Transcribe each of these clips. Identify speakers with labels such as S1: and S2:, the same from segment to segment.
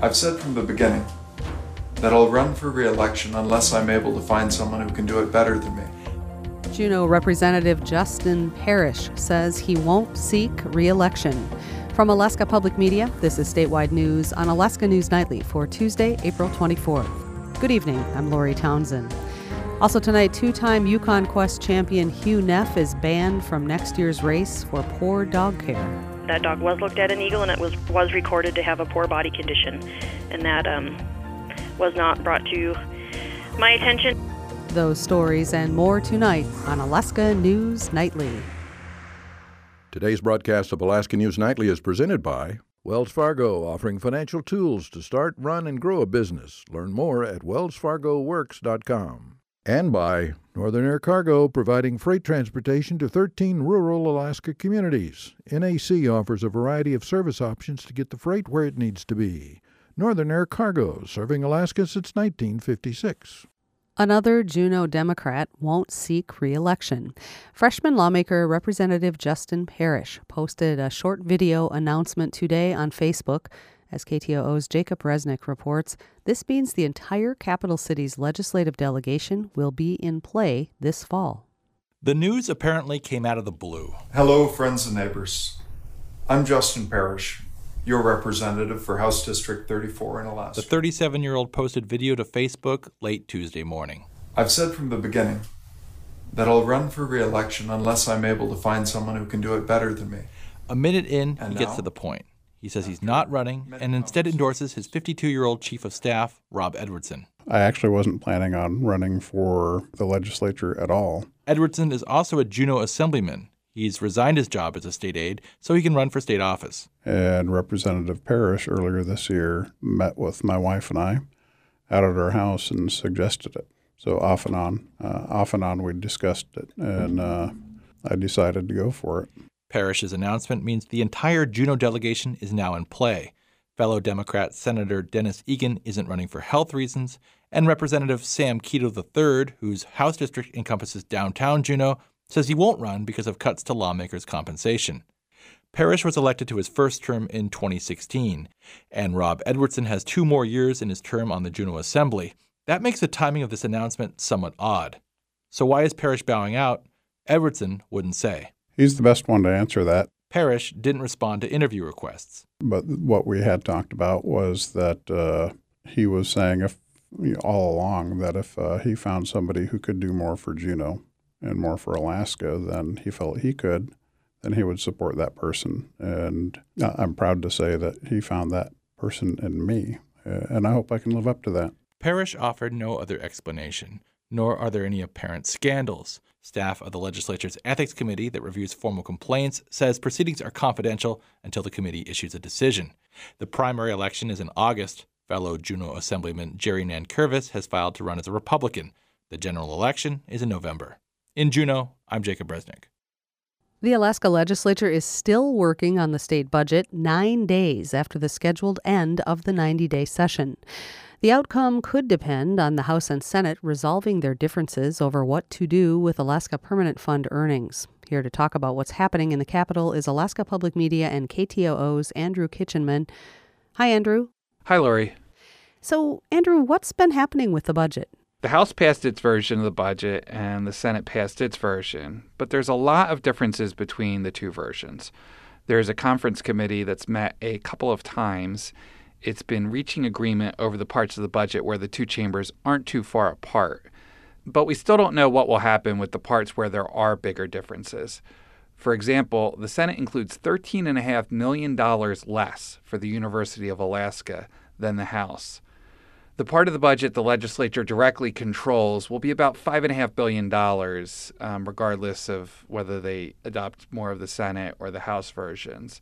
S1: I've said from the beginning that I'll run for re-election unless I'm able to find someone who can do it better than me.
S2: Juneau Representative Justin Parrish says he won't seek re-election. From Alaska Public Media, this is Statewide News on Alaska News Nightly for Tuesday, April 24th. Good evening, I'm Lori Townsend. Also tonight, two-time Yukon Quest champion Hugh Neff is banned from next year's race for poor dog care.
S3: That dog was looked at in Eagle, and it was recorded to have a poor body condition, and that was not brought to my attention.
S2: Those stories and more tonight on Alaska News Nightly.
S4: Today's broadcast of Alaska News Nightly is presented by Wells Fargo, offering financial tools to start, run, and grow a business. Learn more at wellsfargoworks.com. And by Northern Air Cargo, providing freight transportation to 13 rural Alaska communities. NAC offers a variety of service options to get the freight where it needs to be. Northern Air Cargo, serving Alaska since 1956.
S2: Another Juneau Democrat won't seek re-election. Freshman lawmaker Representative Justin Parrish posted a short video announcement today on Facebook. As KTOO's Jacob Resnick reports, this means the entire capital city's legislative delegation will be in play this fall.
S5: The news apparently came out of the blue.
S1: Hello, friends and neighbors. I'm Justin Parrish, your representative for House District 34 in Alaska.
S5: The 37-year-old posted video to Facebook late Tuesday morning.
S1: I've said from the beginning that I'll run for re-election unless I'm able to find someone who can do it better than me.
S5: A minute in, he gets to the point. He says he's not running and instead endorses his 52-year-old chief of staff, Rob Edwardson.
S6: I actually wasn't planning on running for the legislature at all.
S5: Edwardson is also a Juneau assemblyman. He's resigned his job as a state aide so he can run for state office.
S6: And Representative Parrish earlier this year met with my wife and I out at our house and suggested it. So off and on we discussed it, and I decided to go for it.
S5: Parrish's announcement means the entire Juneau delegation is now in play. Fellow Democrat Senator Dennis Egan isn't running for health reasons, and Representative Sam Keto III, whose House district encompasses downtown Juneau, says he won't run because of cuts to lawmakers' compensation. Parrish was elected to his first term in 2016, and Rob Edwardson has 2 more years in his term on the Juneau Assembly. That makes the timing of this announcement somewhat odd. So why is Parrish bowing out? Edwardson wouldn't say.
S6: He's the best one to answer that.
S5: Parrish didn't respond to interview requests.
S6: But what we had talked about was that he was saying all along that if he found somebody who could do more for Juneau and more for Alaska than he felt he could, then he would support that person. And I'm proud to say that he found that person in me, and I hope I can live up to that.
S5: Parrish offered no other explanation, nor are there any apparent scandals. Staff of the legislature's ethics committee that reviews formal complaints says proceedings are confidential until the committee issues a decision. The primary election is in August. Fellow Juneau Assemblyman Jerry Nankervis has filed to run as a Republican. The general election is in November. In Juneau, I'm Jacob Resnick.
S2: The Alaska legislature is still working on the state budget 9 days after the scheduled end of the 90-day session. The outcome could depend on the House and Senate resolving their differences over what to do with Alaska Permanent Fund earnings. Here to talk about what's happening in the Capitol is Alaska Public Media and KTOO's Andrew Kitchenman. Hi, Andrew.
S7: Hi, Lori.
S2: So, Andrew, what's been happening with the budget?
S7: The House passed its version of the budget and the Senate passed its version, but there's a lot of differences between the two versions. There's a conference committee that's met a couple of times. It's been reaching agreement over the parts of the budget where the two chambers aren't too far apart. But we still don't know what will happen with the parts where there are bigger differences. For example, the Senate includes $13.5 million less for the University of Alaska than the House. The part of the budget the legislature directly controls will be about $5.5 billion, regardless of whether they adopt more of the Senate or the House versions.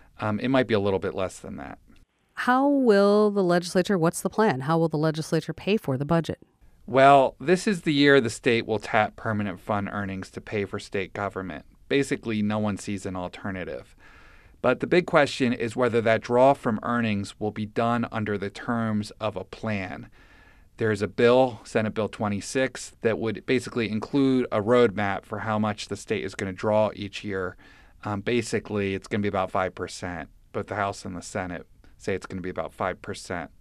S7: It might be a little bit less than that.
S2: How will the legislature, what's the plan? How will the legislature pay for the budget?
S7: Well, this is the year the state will tap permanent fund earnings to pay for state government. Basically, no one sees an alternative. But the big question is whether that draw from earnings will be done under the terms of a plan. There's a bill, Senate Bill 26, that would basically include a roadmap for how much the state is going to draw each year. Basically, it's going to be about 5%, both the House and the Senate say it's going to be about 5%.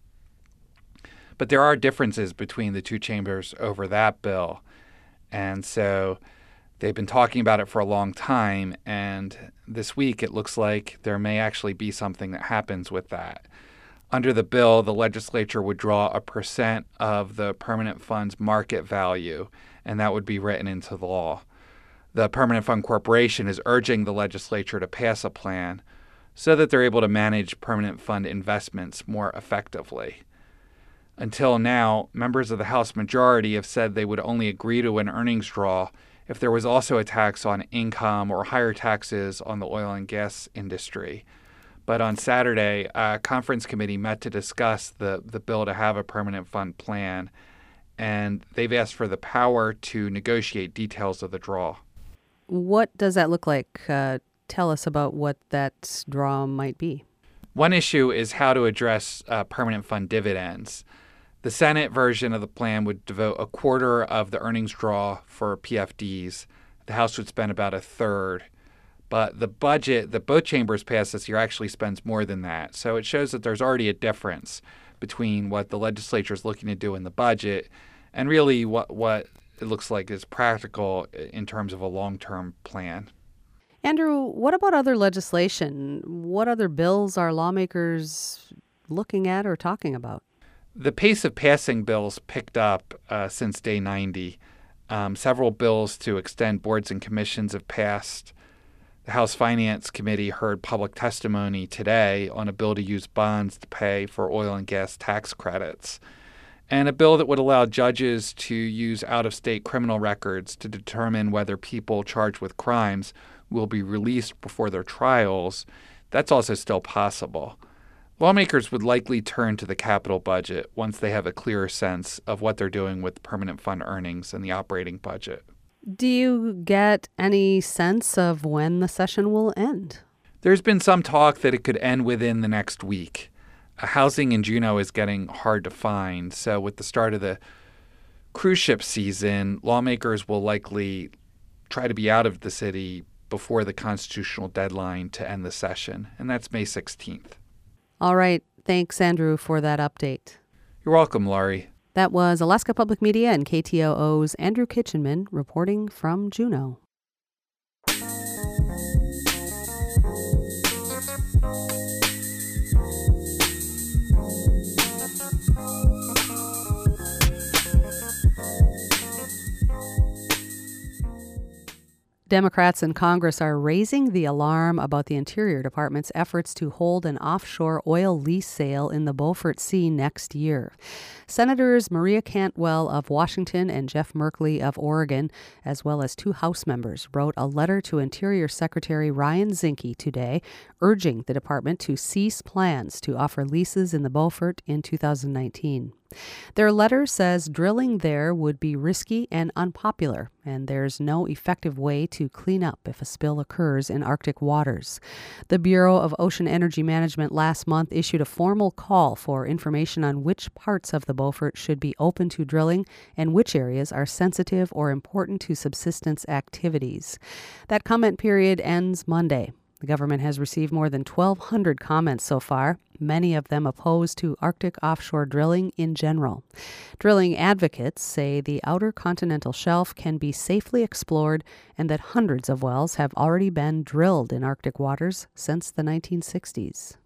S7: But there are differences between the two chambers over that bill. And so they've been talking about it for a long time. And this week, it looks like there may actually be something that happens with that. Under the bill, the legislature would draw a percent of the permanent fund's market value, and that would be written into the law. The Permanent Fund Corporation is urging the legislature to pass a plan so that they're able to manage permanent fund investments more effectively. Until now, members of the House majority have said they would only agree to an earnings draw if there was also a tax on income or higher taxes on the oil and gas industry. But on Saturday, a conference committee met to discuss the bill to have a permanent fund plan, and they've asked for the power to negotiate details of the draw.
S2: What does that look like? Tell us about what that draw might be.
S7: One issue is how to address permanent fund dividends. The Senate version of the plan would devote a quarter of the earnings draw for PFDs. The House would spend about a third. But the budget that both chambers passed this year actually spends more than that. So it shows that there's already a difference between what the legislature is looking to do in the budget and really what it looks like is practical in terms of a long-term plan.
S2: Andrew, what about other legislation? What other bills are lawmakers looking at or talking about?
S7: The pace of passing bills picked up since day 90. Several bills to extend boards and commissions have passed. The House Finance Committee heard public testimony today on a bill to use bonds to pay for oil and gas tax credits, and a bill that would allow judges to use out-of-state criminal records to determine whether people charged with crimes will be released before their trials. That's also still possible. Lawmakers would likely turn to the capital budget once they have a clearer sense of what they're doing with permanent fund earnings and the operating budget.
S2: Do you get any sense of when the session will end?
S7: There's been some talk that it could end within the next week. Housing in Juneau is getting hard to find, so with the start of the cruise ship season, lawmakers will likely try to be out of the city before the constitutional deadline to end the session, and that's May 16th.
S2: All right. Thanks, Andrew, for that update.
S7: You're welcome, Laurie.
S2: That was Alaska Public Media and KTOO's Andrew Kitchenman reporting from Juneau. Democrats in Congress are raising the alarm about the Interior Department's efforts to hold an offshore oil lease sale in the Beaufort Sea next year. Senators Maria Cantwell of Washington and Jeff Merkley of Oregon, as well as two House members, wrote a letter to Interior Secretary Ryan Zinke today, urging the department to cease plans to offer leases in the Beaufort in 2019. Their letter says drilling there would be risky and unpopular, and there's no effective way to clean up if a spill occurs in Arctic waters. The Bureau of Ocean Energy Management last month issued a formal call for information on which parts of the Beaufort should be open to drilling and which areas are sensitive or important to subsistence activities. That comment period ends Monday. The government has received more than 1,200 comments so far, many of them opposed to Arctic offshore drilling in general. Drilling advocates say the outer continental shelf can be safely explored and that hundreds of wells have already been drilled in Arctic waters since the 1960s.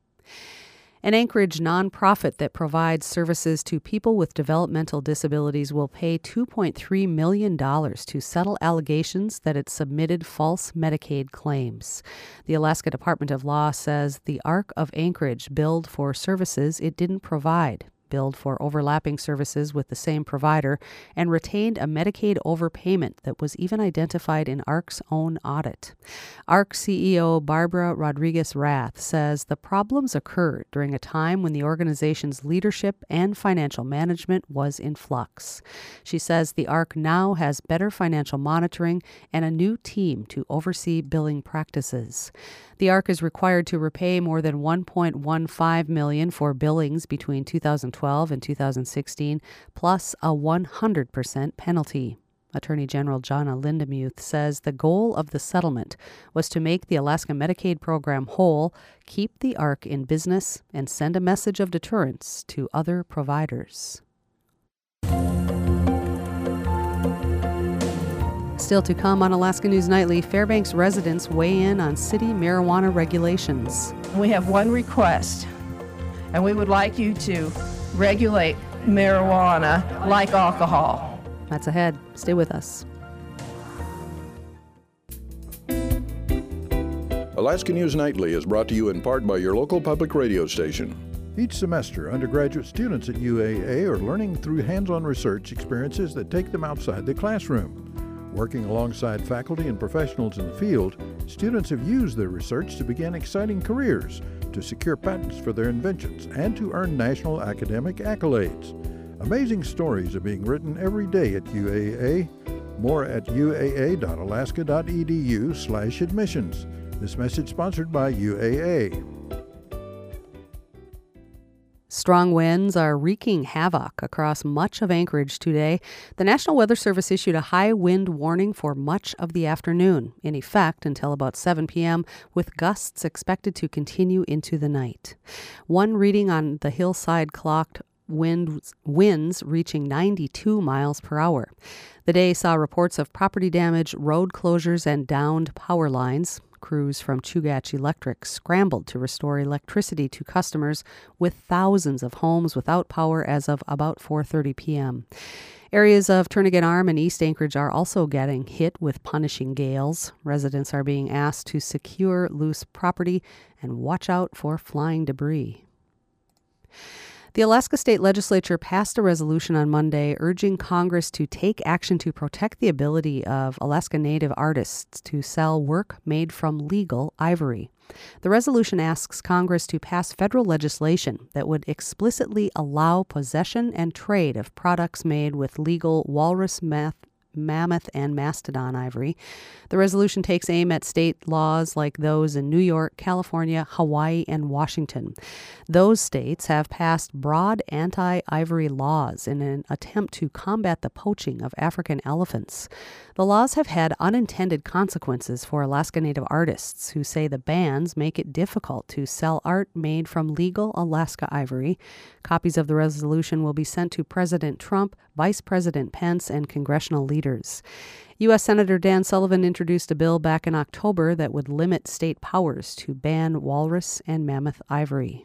S2: An Anchorage nonprofit that provides services to people with developmental disabilities will pay $2.3 million to settle allegations that it submitted false Medicaid claims. The Alaska Department of Law says the Arc of Anchorage billed for services it didn't provide, billed for overlapping services with the same provider, and retained a Medicaid overpayment that was even identified in ARC's own audit. ARC CEO Barbara Rodriguez-Rath says the problems occurred during a time when the organization's leadership and financial management was in flux. She says the ARC now has better financial monitoring and a new team to oversee billing practices. The ARC is required to repay more than $1.15 million for billings between 2012 and 2016, plus a 100% penalty. Attorney General Jonna Lindemuth says the goal of the settlement was to make the Alaska Medicaid program whole, keep the ARC in business, and send a message of deterrence to other providers. Still to come on Alaska News Nightly, Fairbanks residents weigh in on city marijuana regulations.
S8: We have one request, and we would like you to regulate marijuana like alcohol.
S2: That's ahead. Stay with us.
S4: Alaska News Nightly is brought to you in part by your local public radio station. Each semester, undergraduate students at UAA are learning through hands-on research experiences that take them outside the classroom. Working alongside faculty and professionals in the field, students have used their research to begin exciting careers, to secure patents for their inventions, and to earn national academic accolades. Amazing stories are being written every day at UAA. More at uaa.alaska.edu/admissions. This message sponsored by UAA.
S2: Strong winds are wreaking havoc across much of Anchorage today. The National Weather Service issued a high wind warning for much of the afternoon, in effect until about 7 p.m., with gusts expected to continue into the night. One reading on the hillside clocked winds reaching 92 miles per hour. The day saw reports of property damage, road closures, and downed power lines. Crews from Chugach Electric scrambled to restore electricity to customers, with thousands of homes without power as of about 4:30 p.m. Areas of Turnagain Arm and East Anchorage are also getting hit with punishing gales. Residents are being asked to secure loose property and watch out for flying debris. The Alaska State Legislature passed a resolution on Monday urging Congress to take action to protect the ability of Alaska Native artists to sell work made from legal ivory. The resolution asks Congress to pass federal legislation that would explicitly allow possession and trade of products made with legal walrus, mammoth, and mastodon ivory. The resolution takes aim at state laws like those in New York, California, Hawaii, and Washington. Those states have passed broad anti-ivory laws in an attempt to combat the poaching of African elephants. The laws have had unintended consequences for Alaska Native artists who say the bans make it difficult to sell art made from legal Alaska ivory. Copies of the resolution will be sent to President Trump, Vice President Pence, and congressional leaders. U.S. Senator Dan Sullivan introduced a bill back in October that would limit state powers to ban walrus and mammoth ivory.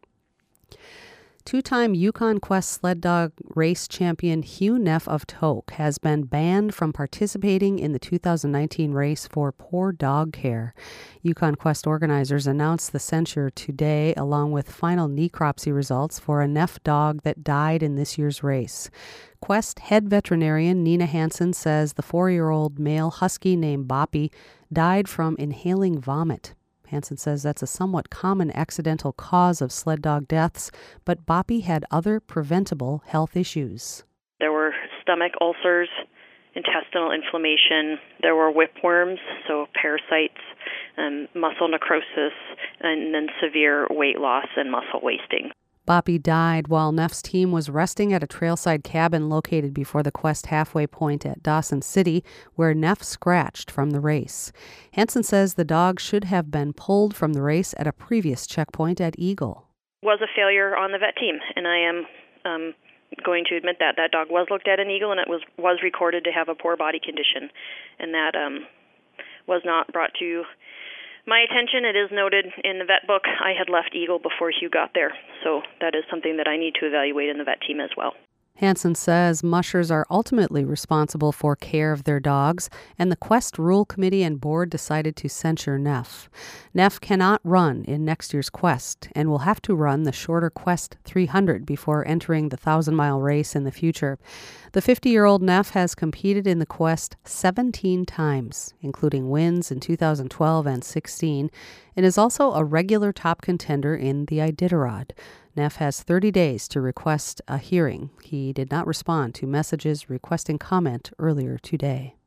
S2: Two-time Yukon Quest sled dog race champion Hugh Neff of Tok has been banned from participating in the 2019 race for poor dog care. Yukon Quest organizers announced the censure today, along with final necropsy results for a Neff dog that died in this year's race. Quest head veterinarian Nina Hansen says the 4-year-old male husky named Boppy died from inhaling vomit. Hansen says that's a somewhat common accidental cause of sled dog deaths, but Boppy had other preventable health issues.
S3: There were stomach ulcers, intestinal inflammation, there were whipworms, so parasites, muscle necrosis, and then severe weight loss and muscle wasting.
S2: Boppy died while Neff's team was resting at a trailside cabin located before the Quest halfway point at Dawson City, where Neff scratched from the race. Hansen says the dog should have been pulled from the race at a previous checkpoint at Eagle.
S3: Was a failure on the vet team, and I am going to admit that. That dog was looked at in Eagle, and it was recorded to have a poor body condition, and that was not brought to my attention. It is noted in the vet book. I had left Eagle before Hugh got there, so that is something that I need to evaluate in the vet team as well.
S2: Hansen says mushers are ultimately responsible for care of their dogs, and the Quest Rule Committee and Board decided to censure Neff. Neff cannot run in next year's Quest and will have to run the shorter Quest 300 before entering the 1,000-mile race in the future. The 50-year-old Neff has competed in the Quest 17 times, including wins in 2012 and 16, and is also a regular top contender in the Iditarod. Neff has 30 days to request a hearing. He did not respond to messages requesting comment earlier today.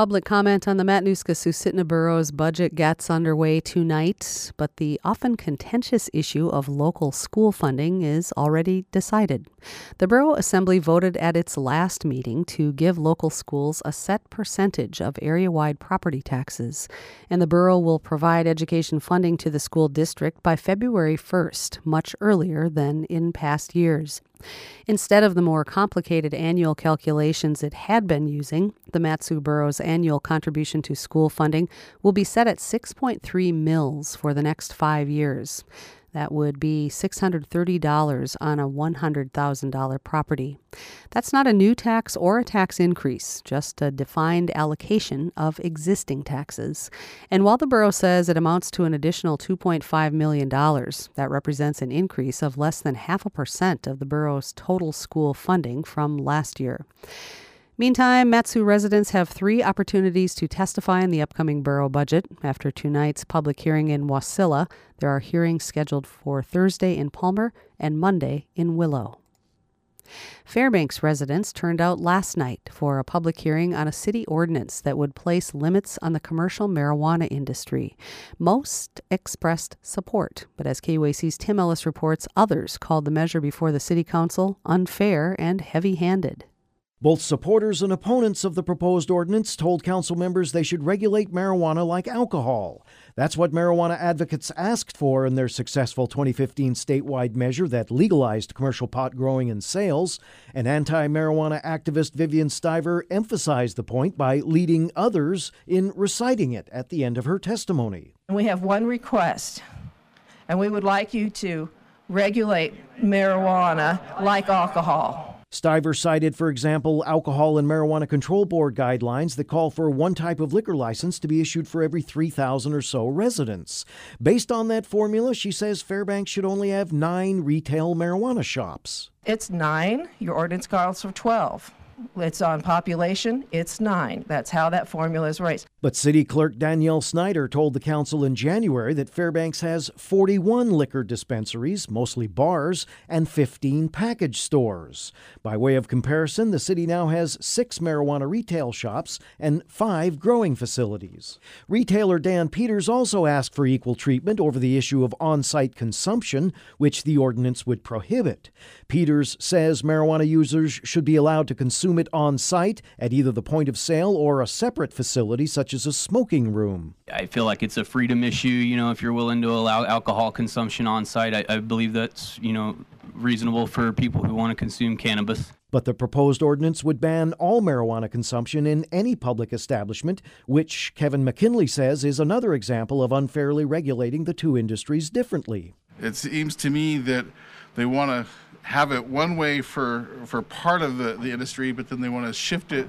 S2: Public comment on the Matanuska-Susitna Borough's budget gets underway tonight, but the often contentious issue of local school funding is already decided. The Borough Assembly voted at its last meeting to give local schools a set percentage of area-wide property taxes, and the borough will provide education funding to the school district by February 1st, much earlier than in past years. Instead of the more complicated annual calculations it had been using, the Mat-Su Borough's annual contribution to school funding will be set at $6.3 mils for the next 5 years. That would be $630 on a $100,000 property. That's not a new tax or a tax increase, just a defined allocation of existing taxes. And while the borough says it amounts to an additional $2.5 million, that represents an increase of less than 0.5% of the borough's total school funding from last year. Meantime, Mat-Su residents have 3 opportunities to testify in the upcoming borough budget. After tonight's public hearing in Wasilla, there are hearings scheduled for Thursday in Palmer and Monday in Willow. Fairbanks residents turned out last night for a public hearing on a city ordinance that would place limits on the commercial marijuana industry. Most expressed support, but as KUAC's Tim Ellis reports, others called the measure before the city council unfair and heavy-handed.
S9: Both supporters and opponents of the proposed ordinance told council members they should regulate marijuana like alcohol. That's what marijuana advocates asked for in their successful 2015 statewide measure that legalized commercial pot growing and sales. And anti-marijuana activist Vivian Stiver emphasized the point by leading others in reciting it at the end of her testimony.
S8: We have one request, and we would like you to regulate marijuana like alcohol.
S9: Stiver cited, for example, Alcohol and Marijuana Control Board guidelines that call for one type of liquor license to be issued for every 3,000 or so residents. Based on that formula, she says Fairbanks should only have 9 retail marijuana shops.
S8: It's 9. Your ordinance calls for 12. It's on population, it's 9. That's how that formula is raised.
S9: But City Clerk Danielle Snyder told the council in January that Fairbanks has 41 liquor dispensaries, mostly bars, and 15 package stores. By way of comparison, the city now has 6 marijuana retail shops and 5 growing facilities. Retailer Dan Peters also asked for equal treatment over the issue of on-site consumption, which the ordinance would prohibit. Peters says marijuana users should be allowed to consume it on-site at either the point of sale or a separate facility such as a smoking room.
S10: I feel like it's a freedom issue, if you're willing to allow alcohol consumption on-site. I believe that's, reasonable for people who want to consume cannabis.
S9: But the proposed ordinance would ban all marijuana consumption in any public establishment, which Kevin McKinley says is another example of unfairly regulating the two industries differently.
S11: It seems to me that they want to have it one way for part of the industry, but then they want to shift it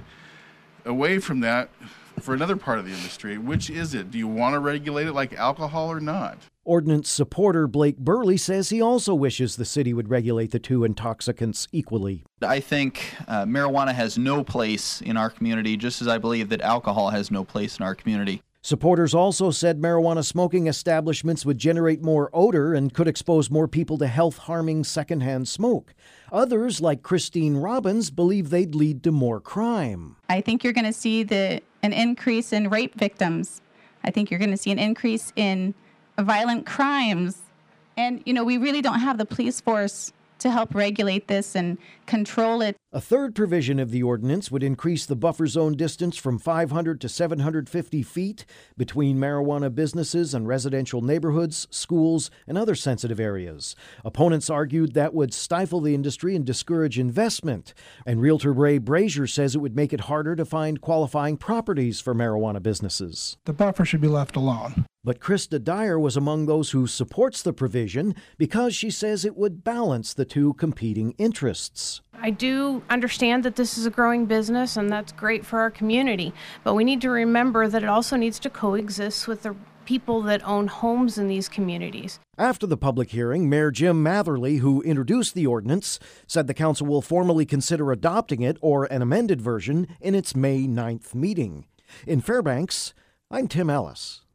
S11: away from that for another part of the industry. Which is it? Do you want to regulate it like alcohol or not?
S9: Ordinance supporter Blake Burley says he also wishes the city would regulate the two intoxicants equally.
S12: I think marijuana has no place in our community, just as I believe that alcohol has no place in our community.
S9: Supporters also said marijuana smoking establishments would generate more odor and could expose more people to health-harming secondhand smoke. Others, like Christine Robbins, believe they'd lead to more crime.
S13: I think you're going to see an increase in rape victims. I think you're going to see an increase in violent crimes. And, we really don't have the police force to help regulate this and control it.
S9: A third provision of the ordinance would increase the buffer zone distance from 500 to 750 feet between marijuana businesses and residential neighborhoods, schools, and other sensitive areas. Opponents argued that would stifle the industry and discourage investment. And Realtor Ray Brazier says it would make it harder to find qualifying properties for marijuana businesses.
S14: The buffer should be left alone.
S9: But Krista Dyer was among those who supports the provision because she says it would balance the two competing interests.
S15: I do understand that this is a growing business and that's great for our community, but we need to remember that it also needs to coexist with the people that own homes in these communities.
S9: After the public hearing, Mayor Jim Matherly, who introduced the ordinance, said the council will formally consider adopting it or an amended version in its May 9th meeting. In Fairbanks, I'm Tim Ellis.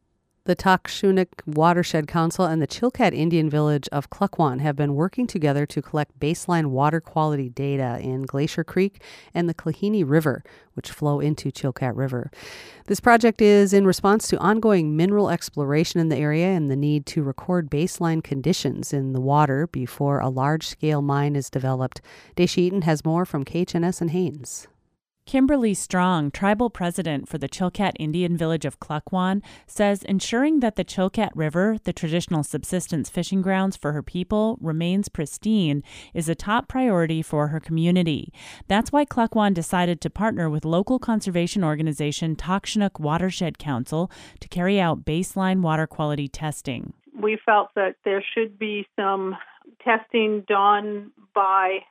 S2: The Takshunuk Watershed Council and the Chilkat Indian Village of Klukwan have been working together to collect baseline water quality data in Glacier Creek and the Klahini River, which flow into Chilkat River. This project is in response to ongoing mineral exploration in the area and the need to record baseline conditions in the water before a large-scale mine is developed. Daisha Eaton has more from KHNS in Haines.
S16: Kimberly Strong, tribal president for the Chilkat Indian Village of Klukwan, says ensuring that the Chilkat River, the traditional subsistence fishing grounds for her people, remains pristine is a top priority for her community. That's why Klukwan decided to partner with local conservation organization Takshunuk Watershed Council to carry out baseline water quality testing.
S17: We felt that there should be some testing done by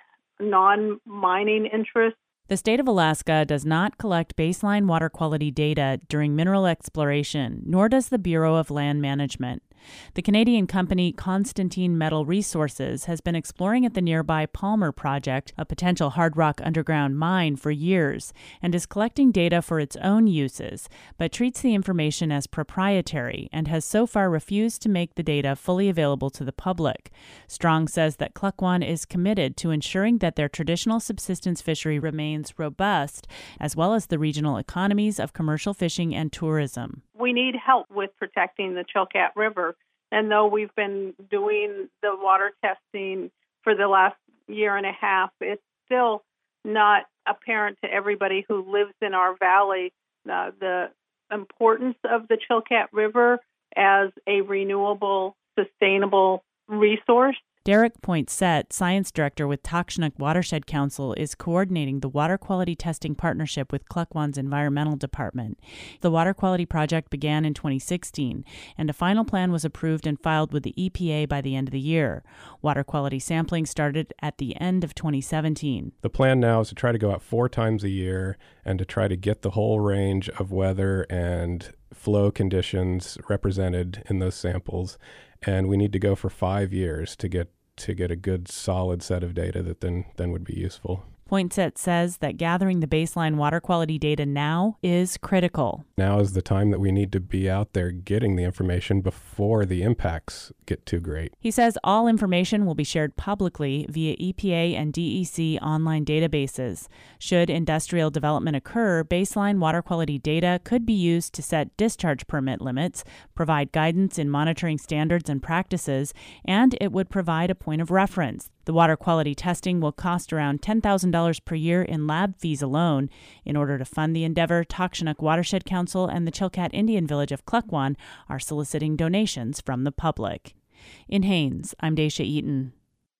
S17: non-mining interests.
S16: The state of Alaska does not collect baseline water quality data during mineral exploration, nor does the Bureau of Land Management. The Canadian company Constantine Metal Resources has been exploring at the nearby Palmer Project, a potential hard rock underground mine, for years, and is collecting data for its own uses, but treats the information as proprietary and has so far refused to make the data fully available to the public. Strong says that Klukwan is committed to ensuring that their traditional subsistence fishery remains robust, as well as the regional economies of commercial fishing and tourism.
S17: We need help with protecting the Chilkat River. And though we've been doing the water testing for the last year and a half, it's still not apparent to everybody who lives in our valley the importance of the Chilkat River as a renewable, sustainable resource.
S16: Derek Poinsett, science director with Takshunuk Watershed Council, is coordinating the water quality testing partnership with Klukwan's environmental department. The water quality project began in 2016, and a final plan was approved and filed with the EPA by the end of the year. Water quality sampling started at the end of 2017.
S18: The plan now is to try to go out 4 times a year and to try to get the whole range of weather and flow conditions represented in those samples. And we need to go for 5 years to get a good solid set of data that then would be useful.
S16: Poinsett says that gathering the baseline water quality data now is critical.
S18: Now is the time that we need to be out there getting the information before the impacts get too great.
S16: He says all information will be shared publicly via EPA and DEC online databases. Should industrial development occur, baseline water quality data could be used to set discharge permit limits, provide guidance in monitoring standards and practices, and it would provide a point of reference. The water quality testing will cost around $10,000 per year in lab fees alone. In order to fund the endeavor, Takshunuk Watershed Council and the Chilkat Indian Village of Klukwan are soliciting donations from the public. In Haines, I'm Daisha Eaton.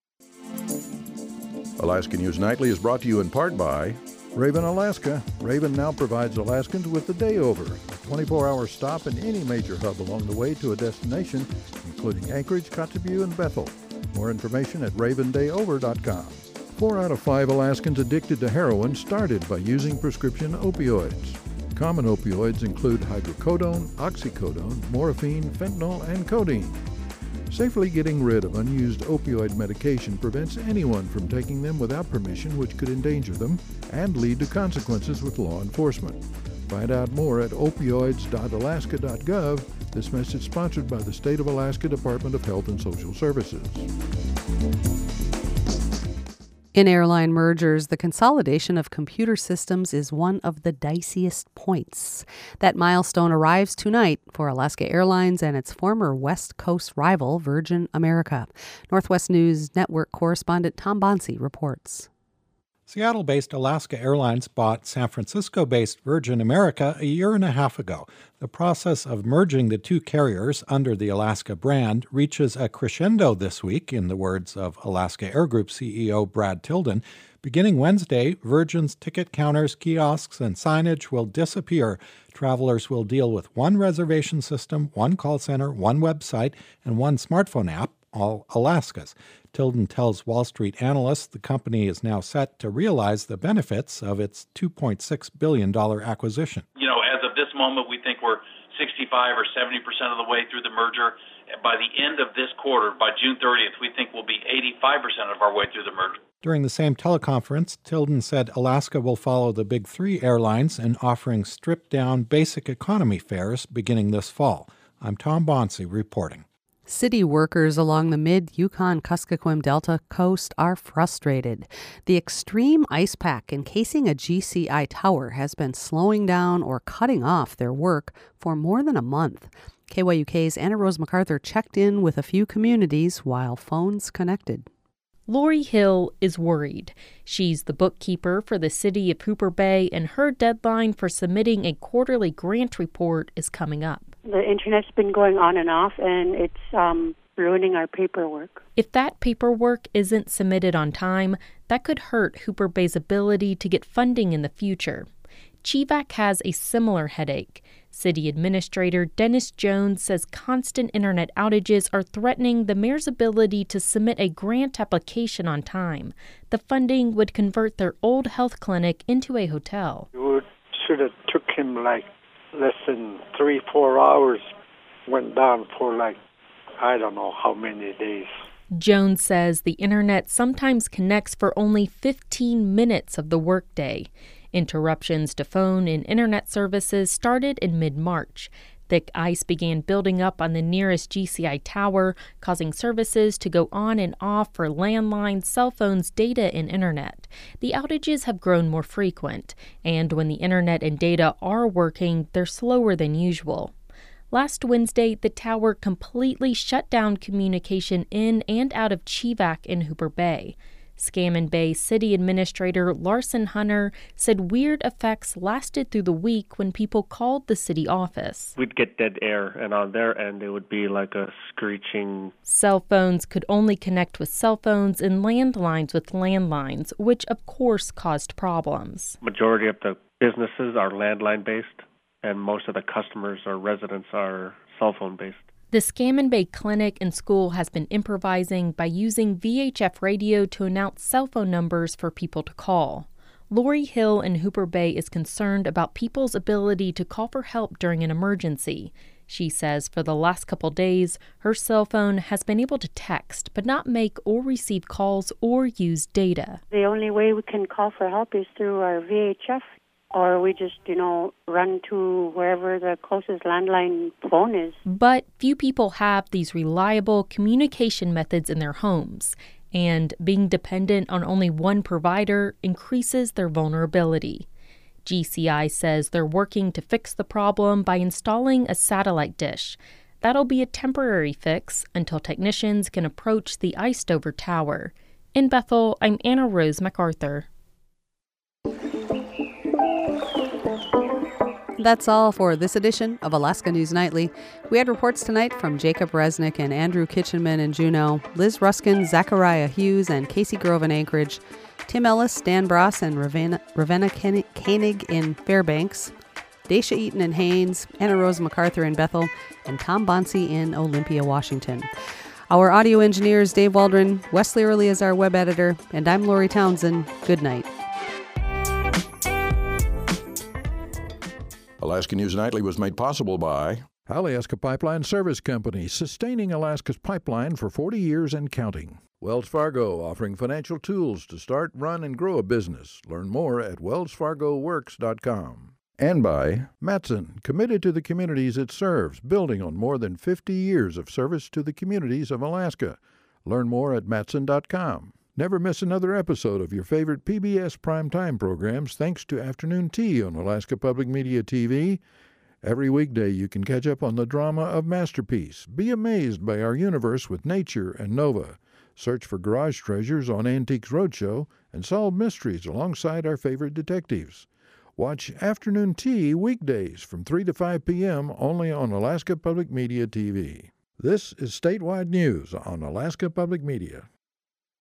S4: Alaska News Nightly is brought to you in part by Raven Alaska. Raven now provides Alaskans with the day over, a 24-hour stop in any major hub along the way to a destination, including Anchorage, Kotzebue, and Bethel. More information at ravendayover.com. 4 out of 5 Alaskans addicted to heroin started by using prescription opioids. Common opioids include hydrocodone, oxycodone, morphine, fentanyl, and codeine. Safely getting rid of unused opioid medication prevents anyone from taking them without permission, which could endanger them and lead to consequences with law enforcement. Find out more at opioids.alaska.gov. This message sponsored by the State of Alaska Department of Health and Social Services.
S2: In airline mergers, the consolidation of computer systems is one of the diciest points. That milestone arrives tonight for Alaska Airlines and its former West Coast rival, Virgin America. Northwest News Network correspondent Tom Bonsi reports.
S19: Seattle-based Alaska Airlines bought San Francisco-based Virgin America a year and a half ago. The process of merging the two carriers under the Alaska brand reaches a crescendo this week, in the words of Alaska Air Group CEO Brad Tilden. Beginning Wednesday, Virgin's ticket counters, kiosks, and signage will disappear. Travelers will deal with one reservation system, one call center, one website, and one smartphone app, all Alaska's. Tilden tells Wall Street analysts the company is now set to realize the benefits of its $2.6 billion acquisition.
S20: As of this moment, we think we're 65 or 70% of the way through the merger. By the end of this quarter, by June 30th, we think we'll be 85% of our way through the merger.
S19: During the same teleconference, Tilden said Alaska will follow the big three airlines in offering stripped-down basic economy fares beginning this fall. I'm Tom Bonsi reporting.
S2: City workers along the mid-Yukon-Kuskokwim Delta coast are frustrated. The extreme ice pack encasing a GCI tower has been slowing down or cutting off their work for more than a month. KYUK's Anna Rose MacArthur checked in with a few communities while phones connected.
S21: Lori Hill is worried. She's the bookkeeper for the city of Hooper Bay, and her deadline for submitting a quarterly grant report is coming up.
S22: The internet's been going on and off, and it's ruining our paperwork.
S21: If that paperwork isn't submitted on time, that could hurt Hooper Bay's ability to get funding in the future. CHEVAC has a similar headache. City Administrator Dennis Jones says constant internet outages are threatening the mayor's ability to submit a grant application on time. The funding would convert their old health clinic into a hotel.
S23: It should have took him like less than 3-4 hours. Went down for I don't know how many days.
S21: Jones says the internet sometimes connects for only 15 minutes of the workday. Interruptions to phone and internet services started in mid-March. Thick ice began building up on the nearest GCI tower, causing services to go on and off for landlines, cell phones, data, and internet. The outages have grown more frequent, and when the internet and data are working, they're slower than usual. Last Wednesday, the tower completely shut down communication in and out of CHEVAC in Hooper Bay. Scammon Bay City Administrator Larson Hunter said weird effects lasted through the week when people called the city office.
S24: We'd get dead air, and on their end it would be like a screeching.
S21: Cell phones could only connect with cell phones and landlines with landlines, which of course caused problems.
S24: Majority of the businesses are landline-based, and most of the customers or residents are cell phone-based.
S21: The Scammon Bay Clinic and School has been improvising by using VHF radio to announce cell phone numbers for people to call. Lori Hill in Hooper Bay is concerned about people's ability to call for help during an emergency. She says for the last couple days, her cell phone has been able to text, but not make or receive calls or use data.
S22: The only way we can call for help is through our VHF. Or we just, run to wherever the closest landline phone is.
S21: But few people have these reliable communication methods in their homes, and being dependent on only one provider increases their vulnerability. GCI says they're working to fix the problem by installing a satellite dish. That'll be a temporary fix until technicians can approach the iced-over tower. In Bethel, I'm Anna Rose MacArthur.
S2: That's all for this edition of Alaska News Nightly. We had reports tonight from Jacob Resnick and Andrew Kitchenman in Juneau, Liz Ruskin, Zachariah Hughes, and Casey Grove in Anchorage, Tim Ellis, Dan Bross, and Ravenna Koenig in Fairbanks, Daisha Eaton in Haines, Anna Rose MacArthur in Bethel, and Tom Bonsi in Olympia, Washington. Our audio engineer is Dave Waldron, Wesley Early is our web editor, and I'm Lori Townsend. Good night.
S4: Alaska News Nightly was made possible by Alaska Pipeline Service Company, sustaining Alaska's pipeline for 40 years and counting. Wells Fargo, offering financial tools to start, run, and grow a business. Learn more at wellsfargoworks.com. And by Matson, committed to the communities it serves, building on more than 50 years of service to the communities of Alaska. Learn more at matson.com. Never miss another episode of your favorite PBS primetime programs thanks to Afternoon Tea on Alaska Public Media TV. Every weekday you can catch up on the drama of Masterpiece. Be amazed by our universe with Nature and Nova. Search for garage treasures on Antiques Roadshow and solve mysteries alongside our favorite detectives. Watch Afternoon Tea weekdays from 3 to 5 p.m. only on Alaska Public Media TV. This is Statewide News on Alaska Public Media.